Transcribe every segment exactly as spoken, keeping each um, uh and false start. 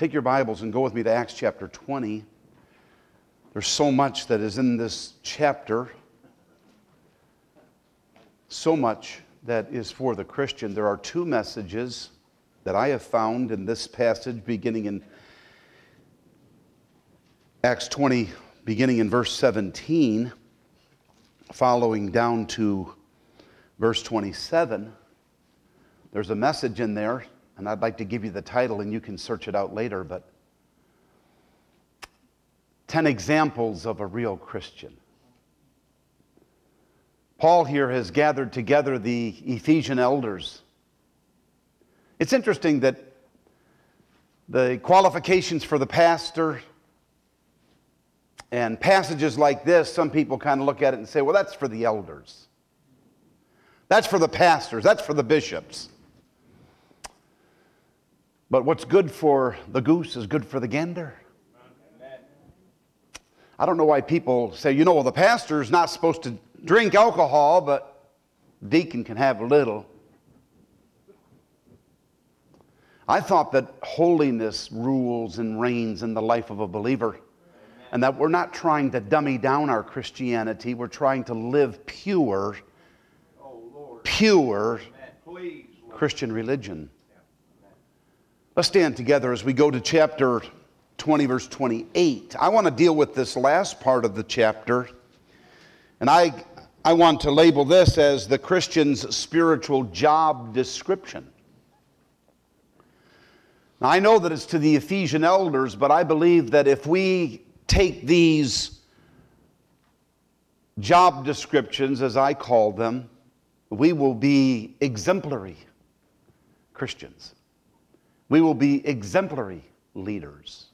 Take your Bibles and go with me to Acts chapter twenty. There's so much that is in this chapter. So much that is for the Christian. There are two messages that I have found in this passage beginning in Acts twenty, beginning in verse seventeen, following down to verse twenty-seven. There's a message in there, and I'd like to give you the title, and you can search it out later, but ten examples of a real Christian. Paul here has gathered together the Ephesian elders. It's interesting that the qualifications for the pastor and passages like this, some people kind of look at it and say, well, that's for the elders. That's for the pastors. That's for the bishops. But what's good for the goose is good for the gander. I don't know why people say, you know, well, the pastor's not supposed to drink alcohol, but deacon can have a little. I thought that holiness rules and reigns in the life of a believer, and that we're not trying to dummy down our Christianity. We're trying to live pure, pure Christian religion. Let's stand together as we go to chapter twenty, verse twenty-eight. I want to deal with this last part of the chapter, and I, I want to label this as the Christian's spiritual job description. Now, I know that it's to the Ephesian elders, but I believe that if we take these job descriptions, as I call them, we will be exemplary Christians. We will be exemplary leaders.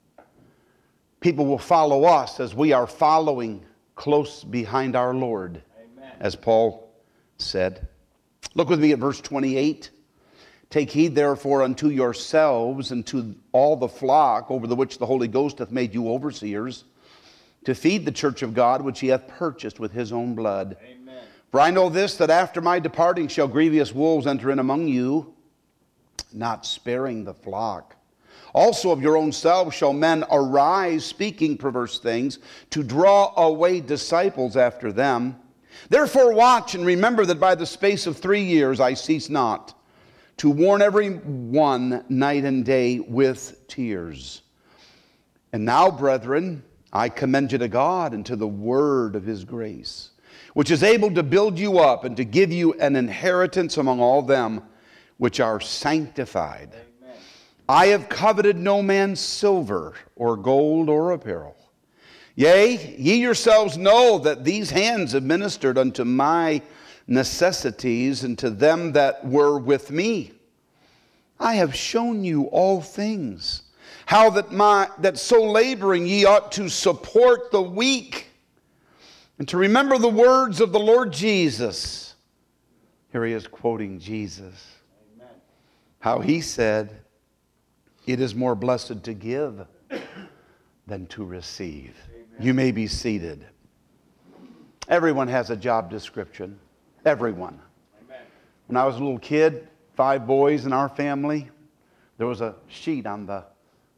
People will follow us as we are following close behind our Lord, Amen. As Paul said. Look with me at verse twenty-eight. Take heed therefore unto yourselves and to all the flock over the which the Holy Ghost hath made you overseers, to feed the church of God which he hath purchased with his own blood. Amen. For I know this, that after my departing shall grievous wolves enter in among you, not sparing the flock. Also of your own selves shall men arise, speaking perverse things, to draw away disciples after them. Therefore watch and remember that by the space of three years I cease not to warn every one night and day with tears. And now, brethren, I commend you to God and to the word of his grace, which is able to build you up and to give you an inheritance among all them which are sanctified. Amen. I have coveted no man's silver or gold or apparel. Yea, ye yourselves know that these hands have ministered unto my necessities and to them that were with me. I have shown you all things, how that my that so laboring ye ought to support the weak, and to remember the words of the Lord Jesus. Here he is quoting Jesus. Amen. How he said, it is more blessed to give than to receive. Amen. You may be seated. Everyone has a job description. Everyone. Amen. When I was a little kid, five boys in our family, there was a sheet on the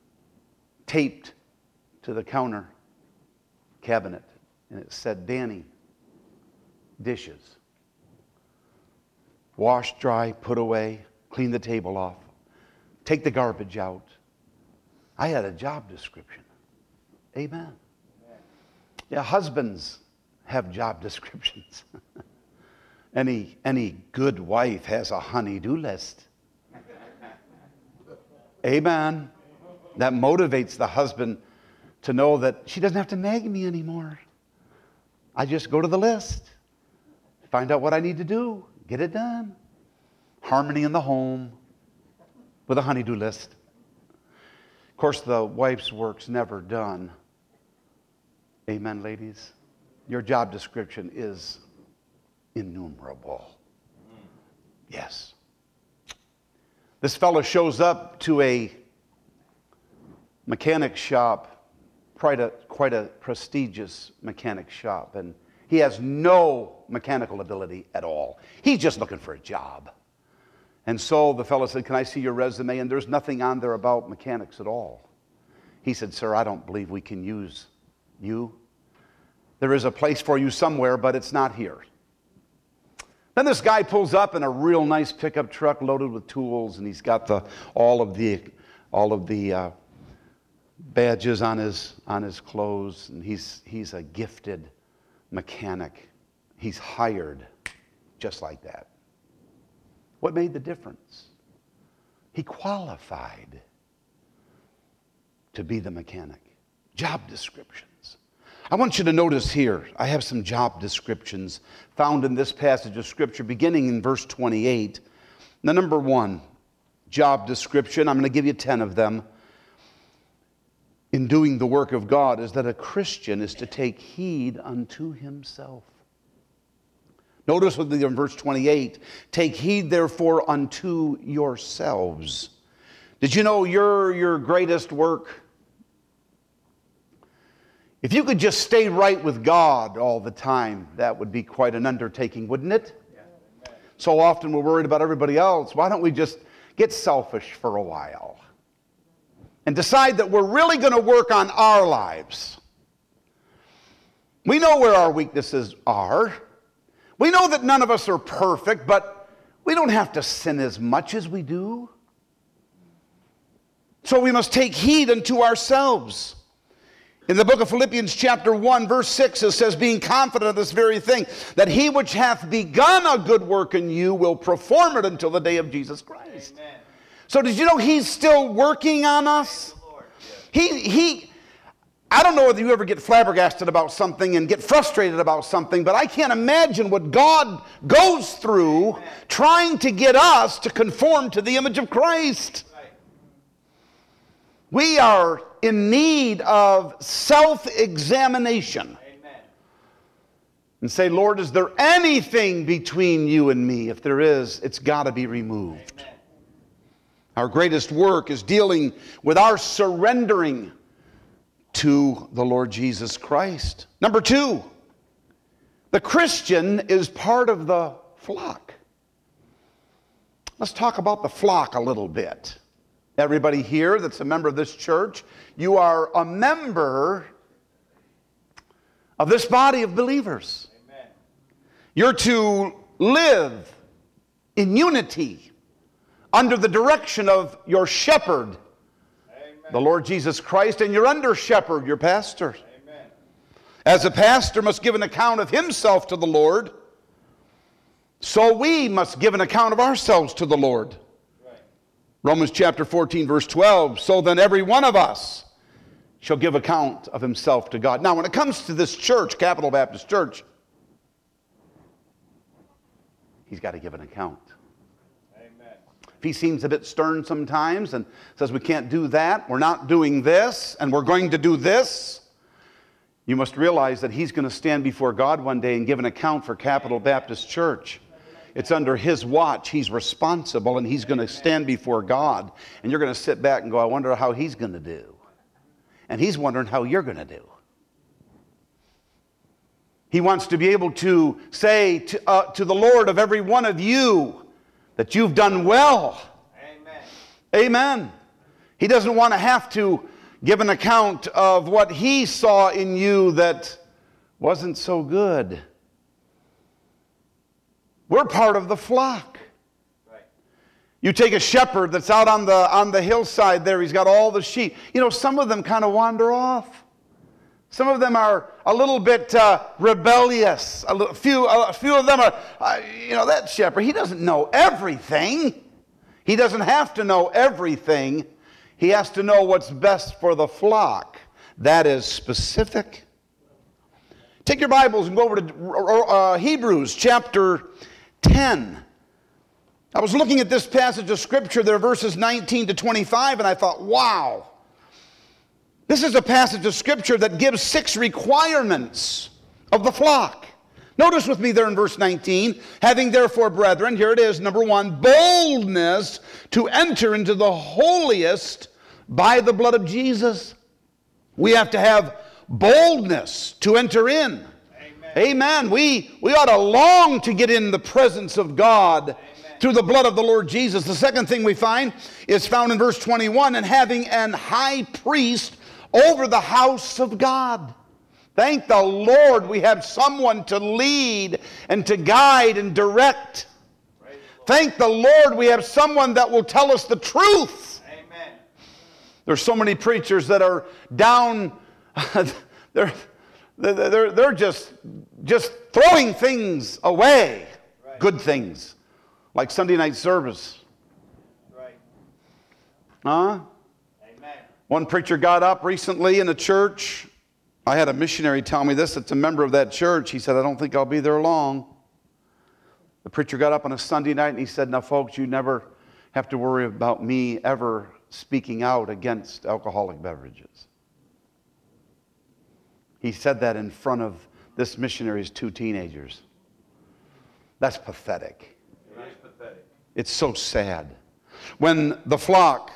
taped to the counter cabinet, and it said, Danny, dishes. Wash, dry, put away, clean the table off, take the garbage out. I had a job description. Amen. Amen. Yeah, husbands have job descriptions. Any, any good wife has a honey-do list. Amen. That motivates the husband to know that she doesn't have to nag me anymore. I just go to the list, find out what I need to do, get it done. Harmony in the home with a honey-do list. Of course, the wife's work's never done. Amen, ladies. Your job description is innumerable. Yes. This fellow shows up to a mechanic shop, quite a, quite a prestigious mechanic shop, and he has no mechanical ability at all. He's just looking for a job. And so the fellow said, can I see your resume? And there's nothing on there about mechanics at all. He said, sir, I don't believe we can use you. There is a place for you somewhere, but it's not here. Then this guy pulls up in a real nice pickup truck loaded with tools, and he's got the all of the all of the uh, badges on his on his clothes, and he's he's a gifted mechanic. He's hired just like that. What made the difference? He qualified to be the mechanic. Job descriptions. I want you to notice here, I have some job descriptions found in this passage of Scripture, beginning in verse twenty-eight. The number one job description, I'm going to give you ten of them, in doing the work of God, is that a Christian is to take heed unto himself. Notice with me in verse twenty-eight, take heed therefore unto yourselves. Did you know your, your greatest work? If you could just stay right with God all the time, that would be quite an undertaking, wouldn't it? Yeah. So often we're worried about everybody else. Why don't we just get selfish for a while and decide that we're really going to work on our lives? We know where our weaknesses are. We know that none of us are perfect, but we don't have to sin as much as we do. So we must take heed unto ourselves. In the book of Philippians chapter one, verse six, it says, being confident of this very thing, that he which hath begun a good work in you will perform it until the day of Jesus Christ. Amen. So did you know he's still working on us? He, he, I don't know whether you ever get flabbergasted about something and get frustrated about something, but I can't imagine what God goes through Amen. Trying to get us to conform to the image of Christ. Right. We are in need of self-examination. Amen. And say, Lord, is there anything between you and me? If there is, it's got to be removed. Amen. Our greatest work is dealing with our surrendering to the Lord Jesus Christ. Number two, the Christian is part of the flock. Let's talk about the flock a little bit. Everybody here that's a member of this church, you are a member of this body of believers. Amen. You're to live in unity under the direction of your shepherd, Amen. The Lord Jesus Christ, and your under shepherd, your pastor. Amen. As a pastor must give an account of himself to the Lord, so we must give an account of ourselves to the Lord. Romans chapter fourteen, verse twelve, so then every one of us shall give account of himself to God. Now, when it comes to this church, Capital Baptist Church, he's got to give an account. Amen. If he seems a bit stern sometimes and says we can't do that, we're not doing this, and we're going to do this, you must realize that he's going to stand before God one day and give an account for Capital Baptist Church. It's under his watch. He's responsible, and he's going to stand before God. And you're going to sit back and go, I wonder how he's going to do. And he's wondering how you're going to do. He wants to be able to say to, uh, to the Lord of every one of you that you've done well. Amen. Amen. He doesn't want to have to give an account of what he saw in you that wasn't so good. We're part of the flock. Right. You take a shepherd that's out on the, on the hillside there. He's got all the sheep. You know, some of them kind of wander off. Some of them are a little bit uh, rebellious. A little, few, a few of them are, uh, you know, that shepherd, he doesn't know everything. He doesn't have to know everything. He has to know what's best for the flock. That is specific. Take your Bibles and go over to uh, Hebrews chapter ten. I was looking at this passage of Scripture there, verses nineteen to twenty-five, and I thought, wow. This is a passage of Scripture that gives six requirements of the flock. Notice with me there in verse nineteen, having therefore, brethren, here it is, number one, boldness to enter into the holiest by the blood of Jesus. We have to have boldness to enter in. Amen. Amen. We, we ought to long to get in the presence of God. Amen. through the blood of the Lord Jesus. The second thing we find is found in verse twenty-one, and having an high priest over the house of God. Thank the Lord we have someone to lead and to guide and direct. Thank the Lord we have someone that will tell us the truth. Amen. There's so many preachers that are down, they're, they're, they're just, just throwing things away, Right. good things, like Sunday night service. Right. Huh? Amen. One preacher got up recently in a church. I had a missionary tell me this. It's a member of that church. He said, I don't think I'll be there long. The preacher got up on a Sunday night and he said, now folks, you never have to worry about me ever speaking out against alcoholic beverages. He said that in front of this missionary's two teenagers. That's pathetic. It is pathetic. It's so sad. When the flock,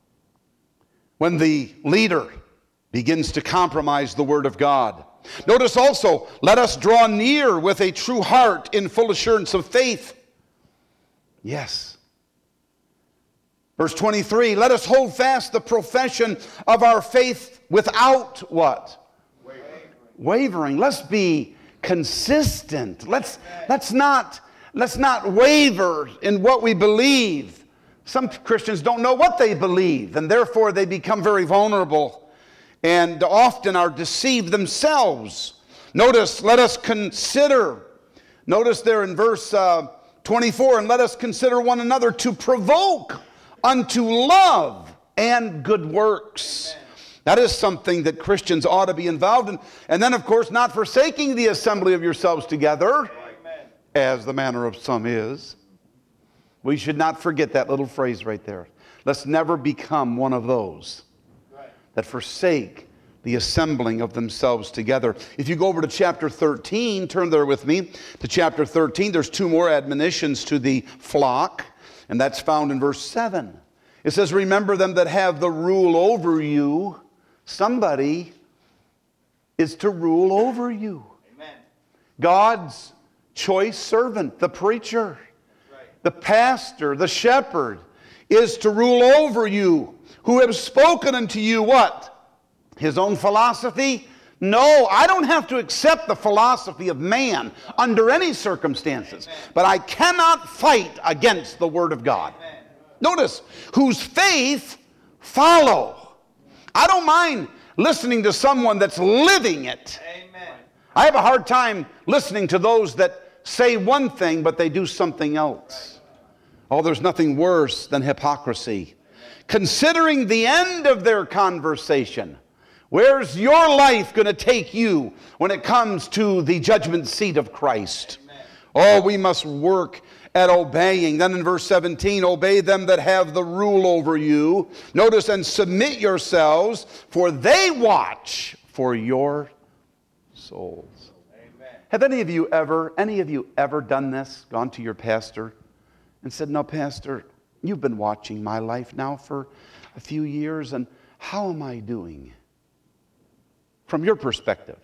when the leader begins to compromise the Word of God. Notice also, let us draw near with a true heart in full assurance of faith. Yes. Verse twenty-three, let us hold fast the profession of our faith without what? Wavering. Wavering. Let's be consistent. Let's, let's, not, let's not waver in what we believe. Some Christians don't know what they believe, and therefore they become very vulnerable and often are deceived themselves. Notice, let us consider, notice there in verse uh, twenty-four, and let us consider one another to provoke unto love and good works. Amen. That is something that Christians ought to be involved in. And then, of course, not forsaking the assembly of yourselves together, Amen. as the manner of some is. We should not forget that little phrase right there. Let's never become one of those that forsake the assembling of themselves together. If you go over to chapter thirteen, turn there with me to chapter thirteen, there's two more admonitions to the flock, and that's found in verse seven. It says, remember them that have the rule over you. Somebody is to rule over you. Amen. God's choice servant, the preacher, Right. the pastor, the shepherd, is to rule over you, who have spoken unto you what? His own philosophy? No, I don't have to accept the philosophy of man under any circumstances. Amen. But I cannot fight against the Word of God. Amen. Notice, whose faith follow. I don't mind listening to someone that's living it. Amen. I have a hard time listening to those that say one thing, but they do something else. Oh, there's nothing worse than hypocrisy. Considering the end of their conversation, where's your life going to take you when it comes to the judgment seat of Christ? Amen. Oh, we must work at obeying. Then in verse seventeen, obey them that have the rule over you. Notice, and submit yourselves, for they watch for your souls. Amen. Have any of you ever, any of you ever done this? Gone to your pastor and said, no, Pastor, you've been watching my life now for a few years, and how am I doing? From your perspective.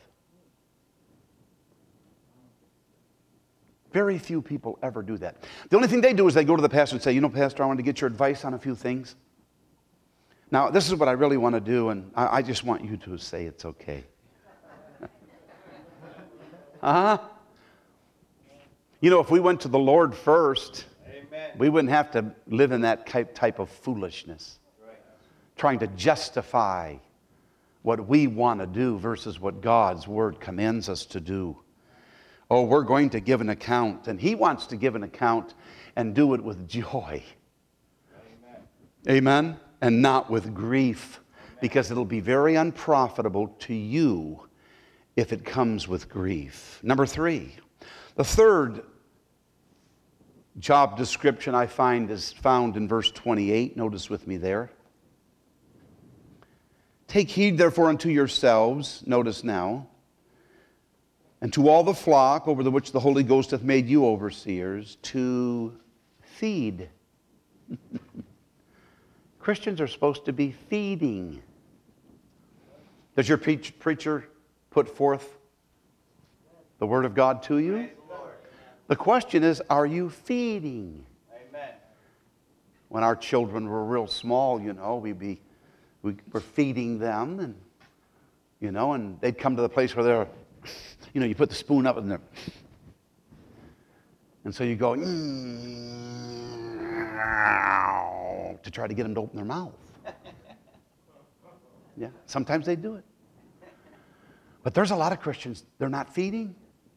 Very few people ever do that. The only thing they do is they go to the pastor and say, you know, Pastor, I want to get your advice on a few things. Now, this is what I really want to do, and I, I just want you to say it's okay. Uh-huh. You know, if we went to the Lord first, Amen. we wouldn't have to live in that type of foolishness, Right. trying to justify what we want to do versus what God's Word commands us to do. Oh, we're going to give an account, and He wants to give an account and do it with joy. Amen. Amen? And not with grief, because it'll be very unprofitable to you if it comes with grief. Number three, the third job description I find is found in verse twenty-eight. Notice with me there. Take heed therefore unto yourselves, notice now, and to all the flock over the which the Holy Ghost hath made you overseers, to feed. Christians are supposed to be feeding. Does your preach, preacher put forth the Word of God to you? Praise the Lord. The question is, are you feeding? Amen. when our children were real small, you know, we'd be, we were feeding them, and, you know, and they'd come to the place where they're, you know, you put the spoon up in there. And so you go, mm, to try to get them to open their mouth. Yeah, sometimes they do it. But there's a lot of Christians, they're not feeding.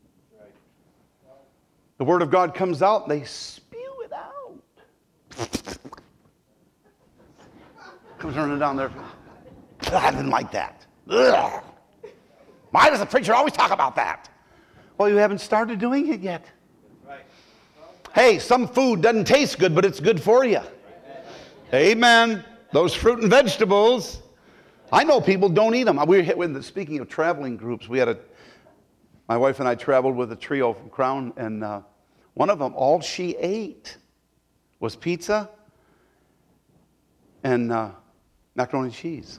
The Word of God comes out, and they spew it out. Comes running down there. I didn't like that. Ugh. Why does the preacher always talk about that? Well, you haven't started doing it yet. Hey, some food doesn't taste good, but it's good for you. Amen. Those fruit and vegetables. I know people don't eat them. We were, speaking of traveling groups, we had a, my wife and I traveled with a trio from Crown, and uh, one of them, all she ate was pizza and uh, macaroni and cheese.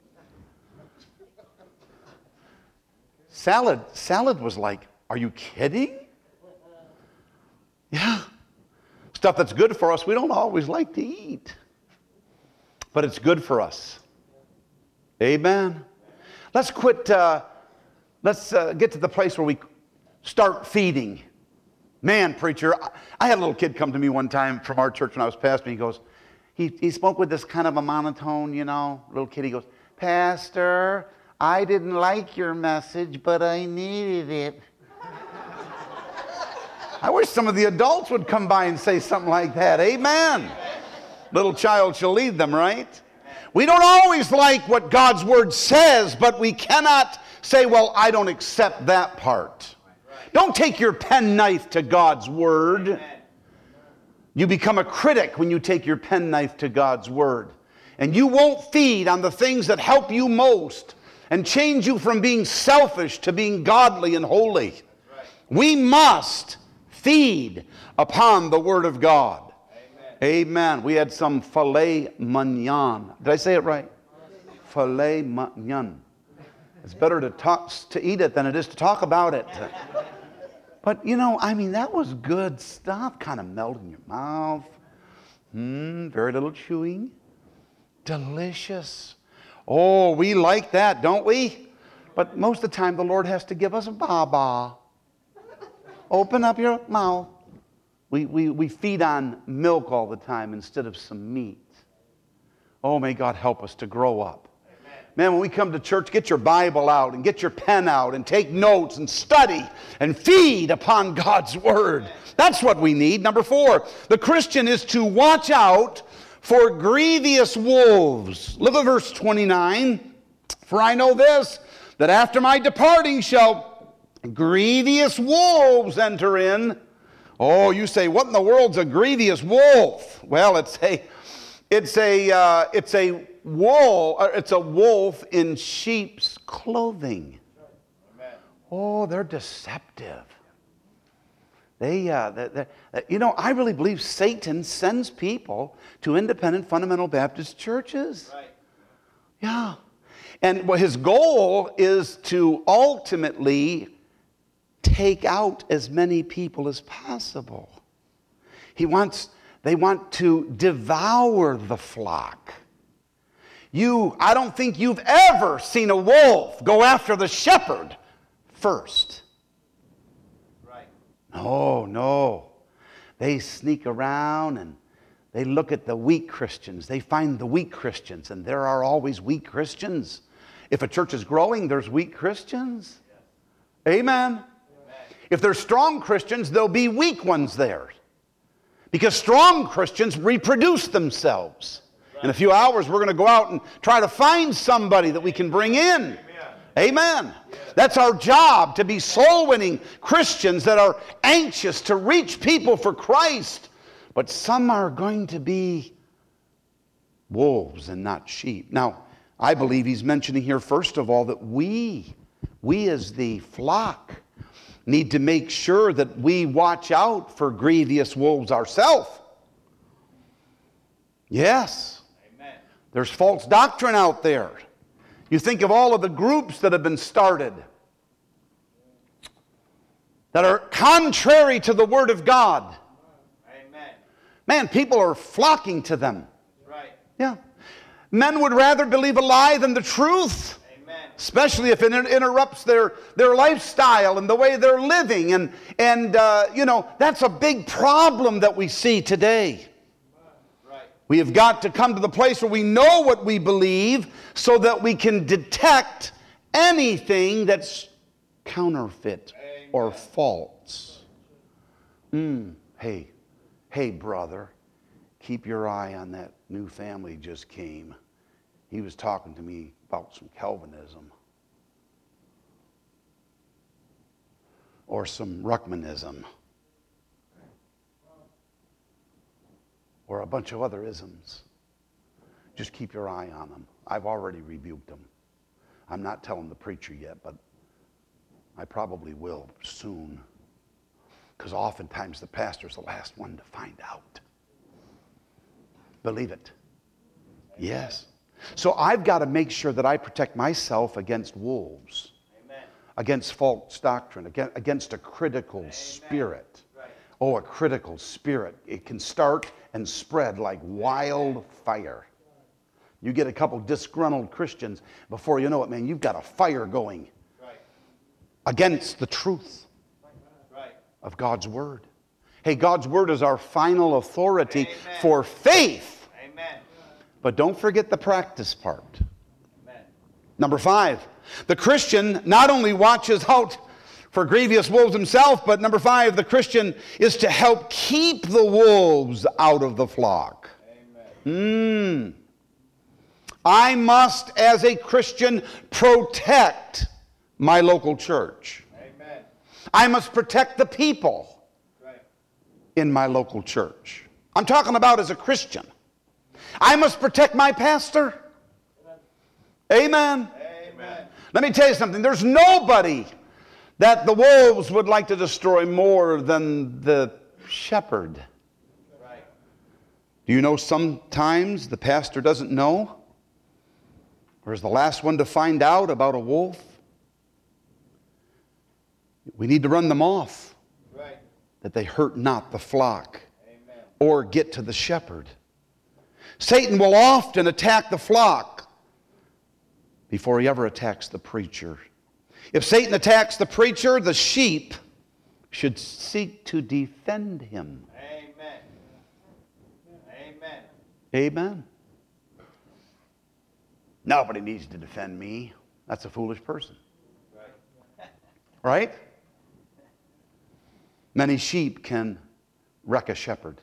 Salad, salad was like, are you kidding? Yeah. Stuff that's good for us, we don't always like to eat. But it's good for us. Amen. Let's quit, uh, let's uh, get to the place where we start feeding. Man, preacher, I had a little kid come to me one time from our church when I was pastoring. He goes, he, he spoke with this kind of a monotone, you know, little kid. He goes, Pastor, I didn't like your message, but I needed it. I wish some of the adults would come by and say something like that. Amen. Little child shall lead them, right? We don't always like what God's Word says, but we cannot say, well, I don't accept that part. Don't take your penknife to God's Word. You become a critic when you take your penknife to God's Word. And you won't feed on the things that help you most and change you from being selfish to being godly and holy. We must feed upon the Word of God. Amen. Amen. We had some filet mignon. Did I say it right? Filet mignon. It's better to talk to eat it than it is to talk about it. But you know, I mean, that was good stuff. Kind of melt in your mouth. Mm, very little chewing. Delicious. Oh, we like that, don't we? But most of the time, the Lord has to give us a ba-ba. Open up your mouth. We, we, we feed on milk all the time instead of some meat. Oh, may God help us to grow up. Amen. Man, when we come to church, get your Bible out and get your pen out and take notes and study and feed upon God's Word. That's what we need. Number four, the Christian is to watch out for grievous wolves. Look at verse twenty-nine. For I know this, that after my departing shall grievous wolves enter in. Oh, you say, what in the world's a grievous wolf? Well, it's a, it's a, uh, it's a wolf. It's a wolf in sheep's clothing. Amen. Oh, they're deceptive. They, uh, they're, they're, you know, I really believe Satan sends people to independent fundamental Baptist churches. Right. Yeah, and well, his goal is to ultimately take out as many people as possible. He wants, they want to devour the flock. You, I don't think you've ever seen a wolf go after the shepherd first. Right. No, no. They sneak around and they look at the weak Christians. They find the weak Christians, and there are always weak Christians. If a church is growing, there's weak Christians. Yes. Amen. If there's strong Christians, there'll be weak ones there. Because strong Christians reproduce themselves. Right. In a few hours, we're going to go out and try to find somebody that we can bring in. Amen. Amen. Yes. That's our job, to be soul-winning Christians that are anxious to reach people for Christ. But some are going to be wolves and not sheep. Now, I believe he's mentioning here, first of all, that we, we as the flock, need to make sure that we watch out for grievous wolves ourselves. Yes. Amen. There's false doctrine out there. You think of all of the groups that have been started that are contrary to the Word of God. Amen. Man, people are flocking to them. Right. Yeah. Men would rather believe a lie than the truth. Amen. Especially if it inter- interrupts their, their lifestyle and the way they're living. And, and uh, you know, that's a big problem that we see today. Right. We have got to come to the place where we know what we believe so that we can detect anything that's counterfeit Amen. or false. Mm, hey, hey, brother, keep your eye on that new family just came. He was talking to me about some Calvinism or some Ruckmanism or a bunch of other isms. Just keep your eye on them. I've already rebuked them. I'm not telling the preacher yet, but I probably will soon, because oftentimes the pastor's the last one to find out. Believe it. Yes. So I've got to make sure that I protect myself against wolves, Amen. against false doctrine, against, against a critical Amen. spirit. Right. Oh, a critical spirit. It can start and spread like wildfire. You get a couple disgruntled Christians, before you know it, man, you've got a fire going Right. against the truth Right. of God's Word. Hey, God's Word is our final authority Amen. for faith. Amen. But don't forget the practice part. Amen. Number five, the Christian not only watches out for grievous wolves himself, but number five, the Christian is to help keep the wolves out of the flock. Amen. Mm. I must, as a Christian, protect my local church. Amen. I must protect the people Right. in my local church. I'm talking about as a Christian. I must protect my pastor. Amen. Amen. Let me tell you something. There's nobody that the wolves would like to destroy more than the shepherd. Right. Do you know sometimes the pastor doesn't know, or is the last one to find out about a wolf? We need to run them off, Right. that they hurt not the flock Amen. or get to the shepherd. Satan will often attack the flock before he ever attacks the preacher. If Satan attacks the preacher, the sheep should seek to defend him. Amen. Amen. Amen. Nobody needs to defend me. That's a foolish person. Right. Right? Many sheep can wreck a shepherd.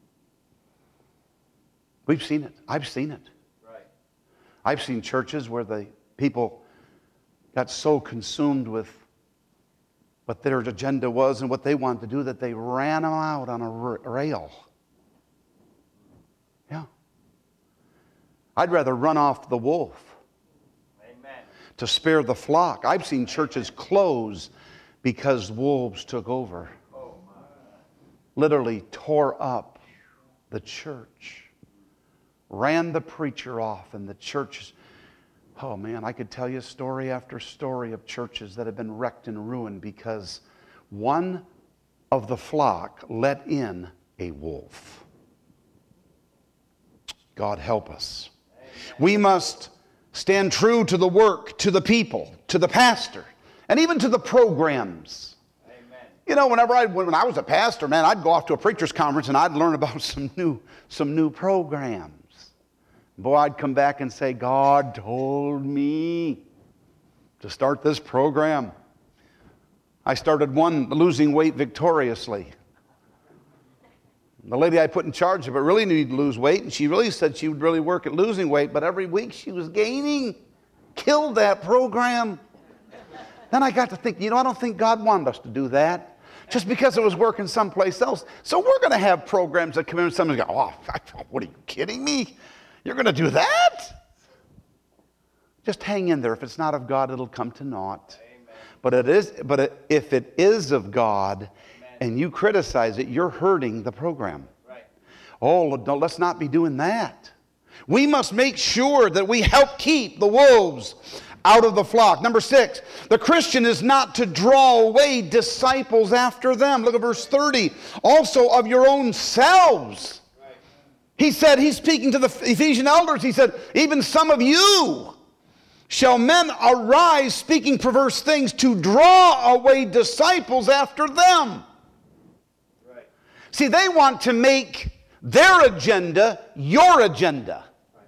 We've seen it. I've seen it. Right. I've seen churches where the people got so consumed with what their agenda was and what they wanted to do that they ran them out on a rail. Yeah. I'd rather run off the wolf Amen. to spare the flock. I've seen churches close because wolves took over. Oh, my. Literally tore up the church. Ran the preacher off, and the church, oh man, I could tell you story after story of churches that have been wrecked and ruined because one of the flock let in a wolf. God help us. Amen. We must stand true to the work, to the people, to the pastor, and even to the programs. Amen. You know, whenever I, when I was a pastor, man, I'd go off to a preacher's conference and I'd learn about some new, some new programs. Boy, I'd come back and say, God told me to start this program. I started one, losing weight victoriously. The lady I put in charge of it really needed to lose weight, and she really said she would really work at losing weight, but every week she was gaining. Killed that program. Then I got to think, you know, I don't think God wanted us to do that just because it was working someplace else. So we're going to have programs that come in and somebody's go, oh, what are you kidding me? You're going to do that? Just hang in there. If it's not of God, it'll come to naught. Amen. But it is. But it, if it is of God, Amen. and you criticize it, you're hurting the program. Right. Oh, no, let's not be doing that. We must make sure that we help keep the wolves out of the flock. Number six, the Christian is not to draw away disciples after them. Look at verse thirty. Also of your own selves. He said, he's speaking to the Ephesian elders, he said, even some of you shall men arise speaking perverse things to draw away disciples after them. Right. See, they want to make their agenda your agenda.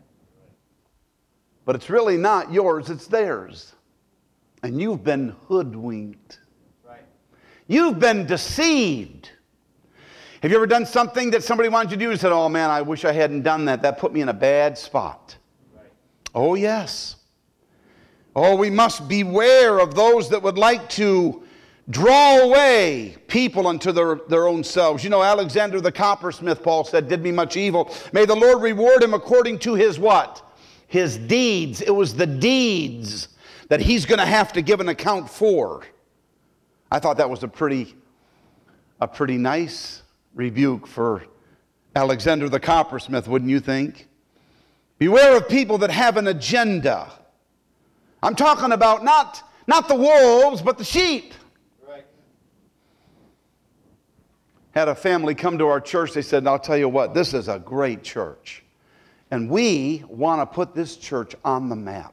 But it's really not yours, it's theirs. And you've been hoodwinked. Right. You've been deceived. Have you ever done something that somebody wanted you to do and said, oh man, I wish I hadn't done that. That put me in a bad spot. Right. Oh yes. Oh, we must beware of those that would like to draw away people unto their, their own selves. You know, Alexander the coppersmith, Paul said, did me much evil. May the Lord reward him according to his what? His deeds. It was the deeds that he's going to have to give an account for. I thought that was a pretty, a pretty nice rebuke for Alexander the coppersmith, wouldn't you think? Beware of people that have an agenda. I'm talking about not, not the wolves, but the sheep. Right. Had a family come to our church. They said, I'll tell you what, this is a great church. And we want to put this church on the map.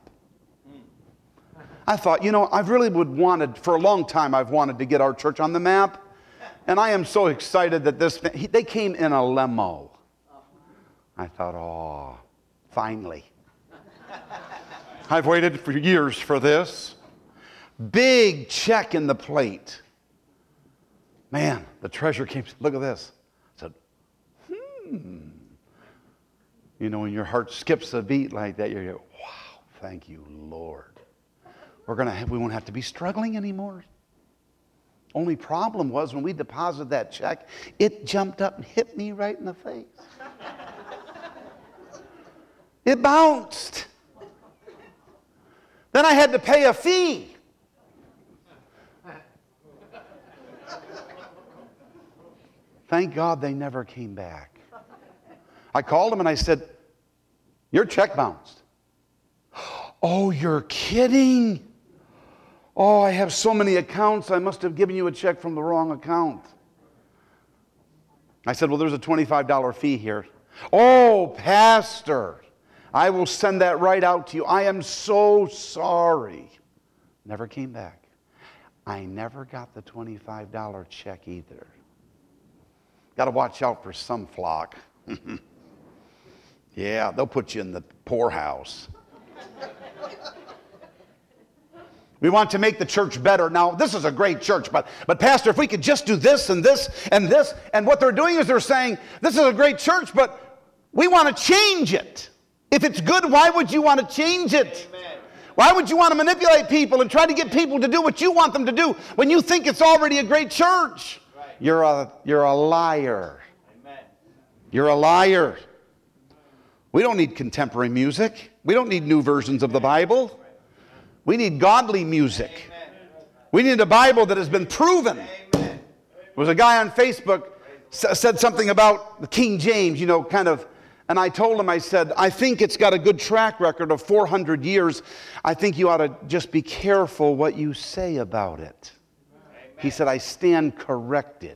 I thought, you know, I really would wanted, for a long time, I've wanted to get our church on the map. And I am so excited that this, they came in a limo. I thought, oh, finally. I've waited for years for this. Big check in the plate. Man, the treasurer came, look at this. I said, hmm. You know, when your heart skips a beat like that, you're like, wow, thank you, Lord. We're gonna have, we won't have to be struggling anymore. Only problem was when we deposited that check, it jumped up and hit me right in the face. It bounced. Then I had to pay a fee. Thank God they never came back. I called them and I said, your check bounced. Oh, you're kidding? Oh, I have so many accounts, I must have given you a check from the wrong account. I said, well, there's a twenty-five dollar fee here. Oh, Pastor, I will send that right out to you. I am so sorry. Never came back. I never got the twenty-five dollar check either. Got to watch out for some flock. Yeah, they'll put you in the poorhouse. We want to make the church better. Now, this is a great church, but, but Pastor, if we could just do this and this and this, and what they're doing is they're saying, this is a great church, but we want to change it. If it's good, why would you want to change it? Amen. Why would you want to manipulate people and try to get people to do what you want them to do when you think it's already a great church? Right. You're a, you're a liar. Amen. You're a liar. We don't need contemporary music. We don't need new versions of the Bible. We need godly music. Amen. We need a Bible that has been proven. Amen. There was a guy on Facebook s- said something about the King James, you know, kind of, and I told him, I said, I think it's got a good track record of four hundred years. I think you ought to just be careful what you say about it. Amen. He said, I stand corrected.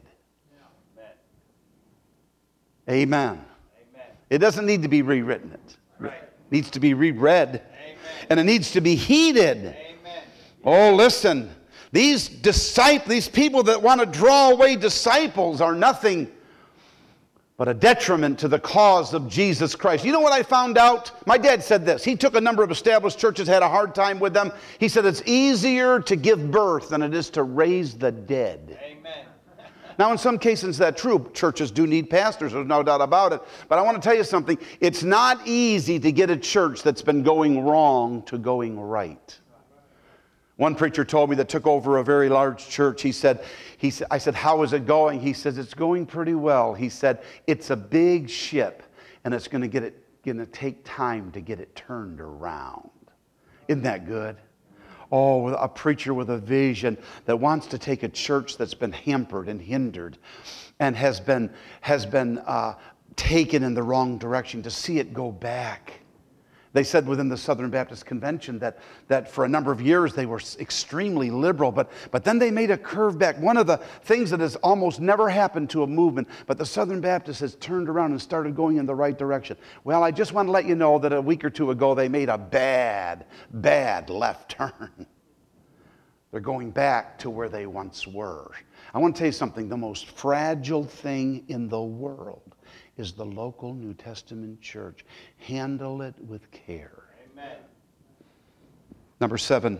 Amen. Amen. Amen. It doesn't need to be rewritten. It Right. needs to be reread. Amen. And it needs to be heeded. Amen. Oh, listen. These disciples, these people that want to draw away disciples are nothing but a detriment to the cause of Jesus Christ. You know what I found out? My dad said this. He took a number of established churches, had a hard time with them. He said it's easier to give birth than it is to raise the dead. Amen. Now, in some cases, that's true. Churches do need pastors. There's no doubt about it. But I want to tell you something. It's not easy to get a church that's been going wrong to going right. One preacher told me that took over a very large church. He said, he said, I said, how is it going? He says, it's going pretty well. He said, it's a big ship, and it's going to get it, going to take time to get it turned around. Isn't that good? Oh, a preacher with a vision that wants to take a church that's been hampered and hindered and has been, has been uh, taken in the wrong direction, to see it go back. They said within the Southern Baptist Convention that, that for a number of years they were extremely liberal, but, but then they made a curve back. One of the things that has almost never happened to a movement, but the Southern Baptist has turned around and started going in the right direction. Well, I just want to let you know that a week or two ago they made a bad, bad left turn. They're going back to where they once were. I want to tell you something. The most fragile thing in the world is the local New Testament church. Handle it with care. Amen. Number seven,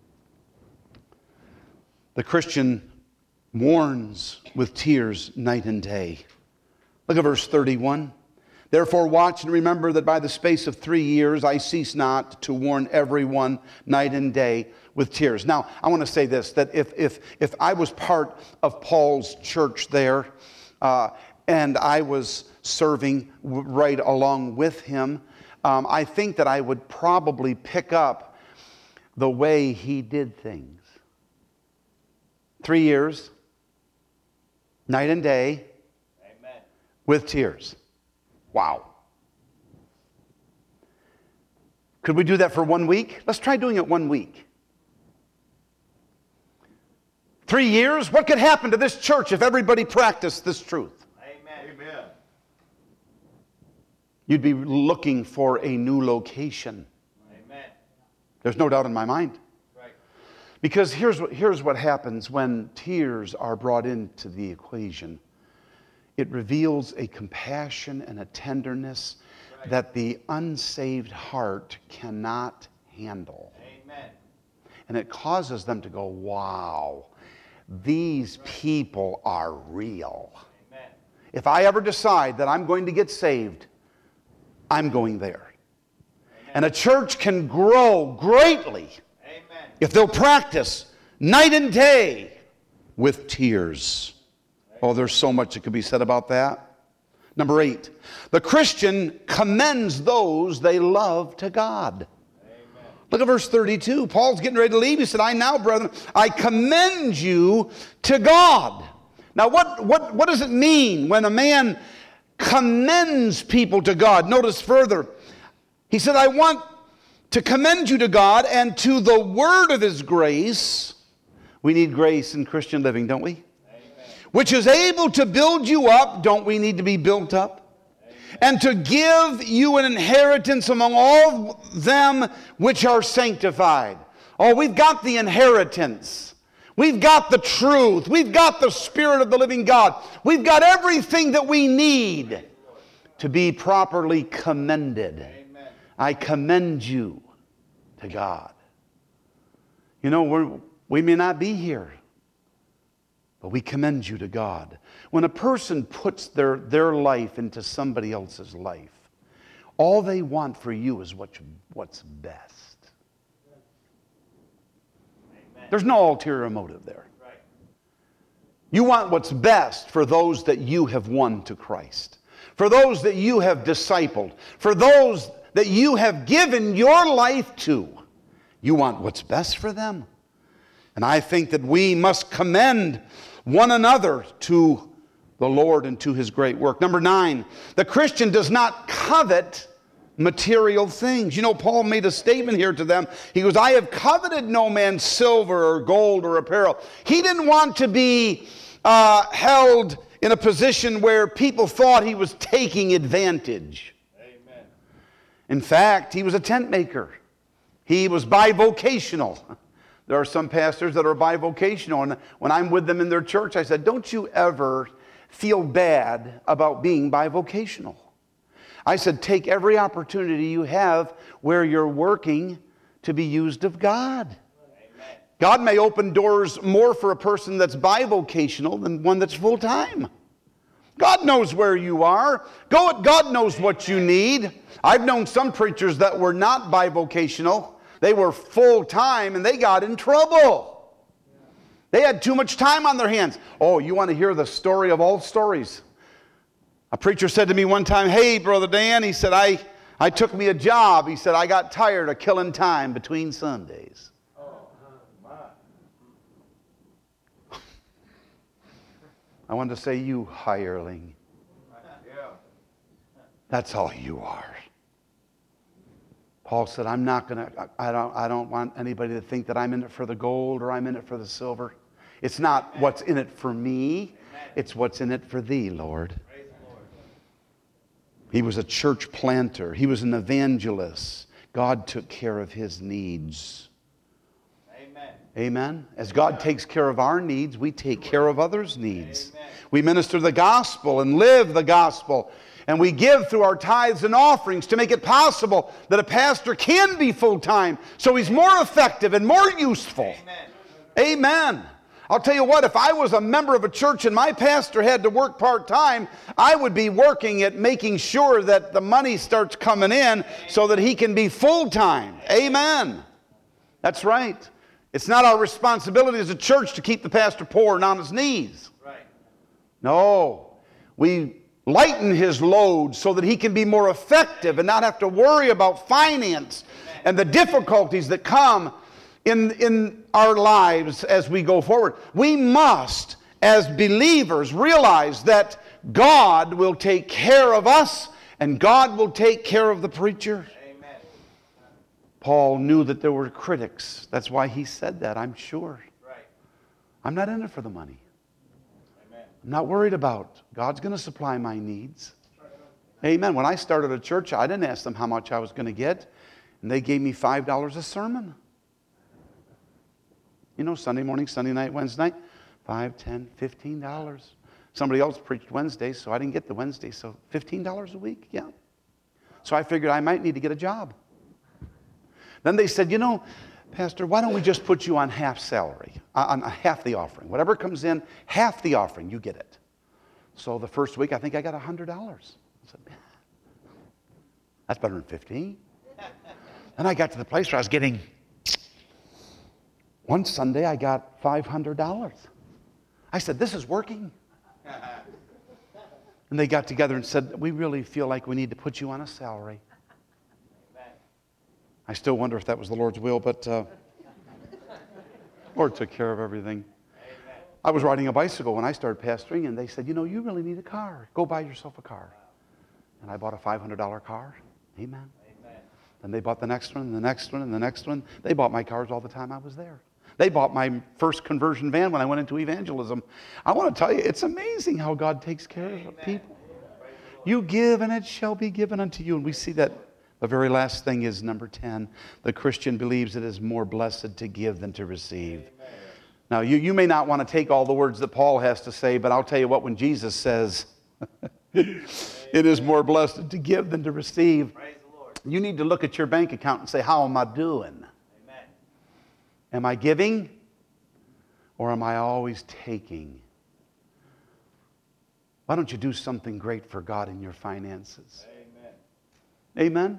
the Christian mourns with tears night and day. Look at verse thirty-one. Therefore watch and remember that by the space of three years I cease not to warn everyone night and day with tears. Now, I want to say this, that if if if I was part of Paul's church there, uh, and I was serving right along with him, um, I think that I would probably pick up the way he did things. Three years, night and day, Amen. with tears. Wow. Could we do that for one week? Let's try doing it one week. Three years? What could happen to this church if everybody practiced this truth? Amen. Amen. You'd be looking for a new location. Amen. There's no doubt in my mind. Right. Because here's what, here's what happens when tears are brought into the equation. It reveals a compassion and a tenderness Right. that the unsaved heart cannot handle. Amen. And it causes them to go, wow, these people are real. Amen. If I ever decide that I'm going to get saved, I'm going there. Amen. And a church can grow greatly Amen. if they'll practice night and day with tears. Oh, there's so much that could be said about that. Number eight, the Christian commends those they love to God. Amen. Look at verse thirty-two. Paul's getting ready to leave. He said, I now, brethren, I commend you to God. Now, what, what, what does it mean when a man commends people to God? Notice further. He said, I want to commend you to God and to the word of his grace. We need grace in Christian living, don't we? Which is able to build you up. Don't we need to be built up? Amen. And to give you an inheritance among all them which are sanctified. Oh, we've got the inheritance. We've got the truth. We've got the Spirit of the living God. We've got everything that we need to be properly commended. Amen. I commend you to God. You know, we're, we may not be here, but we commend you to God. When a person puts their, their life into somebody else's life, all they want for you is what you, what's best. Amen. There's no ulterior motive there. Right. You want what's best for those that you have won to Christ, for those that you have discipled, for those that you have given your life to. You want what's best for them. And I think that we must commend one another to the Lord and to his great work. Number nine, the Christian does not covet material things. You know, Paul made a statement here to them. He goes, I have coveted no man's silver or gold or apparel. He didn't want to be uh, held in a position where people thought he was taking advantage. Amen. In fact, he was a tent maker. He was bivocational. There are some pastors that are bivocational, and when I'm with them in their church, I said, don't you ever feel bad about being bivocational. I said, take every opportunity you have where you're working to be used of God. Amen. God may open doors more for a person that's bivocational than one that's full-time. God knows where you are. Go, God knows what you need. I've known some preachers that were not bivocational. They were full-time and they got in trouble. They had too much time on their hands. Oh, you want to hear the story of all stories? A preacher said to me one time, hey, Brother Dan, he said, I, I took me a job. He said, I got tired of killing time between Sundays. Oh, my. I wanted to say, you hireling. Yeah. That's all you are. Paul said, I'm not going to, I don't, I don't want anybody to think that I'm in it for the gold or I'm in it for the silver. It's not what's in it for me. It's what's in it for thee, Lord. Praise the Lord. He was a church planter. He was an evangelist. God took care of his needs. Amen. Amen. As God takes care of our needs, we take care of others' needs. Amen. We minister the gospel and live the gospel. And we give through our tithes and offerings to make it possible that a pastor can be full-time so he's more effective and more useful. Amen. Amen. I'll tell you what, if I was a member of a church and my pastor had to work part-time, I would be working at making sure that the money starts coming in so that he can be full-time. Amen. That's right. It's not our responsibility as a church to keep the pastor poor and on his knees. Right. No. We lighten his load so that he can be more effective and not have to worry about finance and the difficulties that come in, in our lives as we go forward. We must, as believers, realize that God will take care of us and God will take care of the preacher. Amen. Paul knew that there were critics. That's why he said that, I'm sure. Right. I'm not in it for the money. Amen. I'm not worried about. God's going to supply my needs. Amen. When I started a church, I didn't ask them how much I was going to get. And they gave me five dollars a sermon. You know, Sunday morning, Sunday night, Wednesday night, five, ten, fifteen dollars. Somebody else preached Wednesday, so I didn't get the Wednesday. So fifteen dollars a week, yeah. So I figured I might need to get a job. Then they said, you know, Pastor, why don't we just put you on half salary, on half the offering. Whatever comes in, half the offering, you get it. So the first week, I think I got one hundred dollars. I said, that's better than fifteen. Then I got to the place where I was getting, one Sunday I got five hundred dollars. I said, this is working. And they got together and said, we really feel like we need to put you on a salary. Amen. I still wonder if that was the Lord's will, but uh, Lord took care of everything. Amen. I was riding a bicycle when I started pastoring, and they said, you know, you really need a car. Go buy yourself a car. And I bought a five hundred dollar car. Amen. Amen. Then they bought the next one, and the next one, and the next one. They bought my cars all the time I was there. They bought my first conversion van when I went into evangelism. I want to tell you, it's amazing how God takes care of people. You give, and it shall be given unto you. And we see that the very last thing is number ten. The Christian believes it is more blessed to give than to receive. Amen. Now, you, you may not want to take all the words that Paul has to say, but I'll tell you what, when Jesus says, it is more blessed to give than to receive, Praise the Lord. you need to look at your bank account and say, how am I doing? Amen. Am I giving, or am I always taking? Why don't you do something great for God in your finances? Amen. Amen?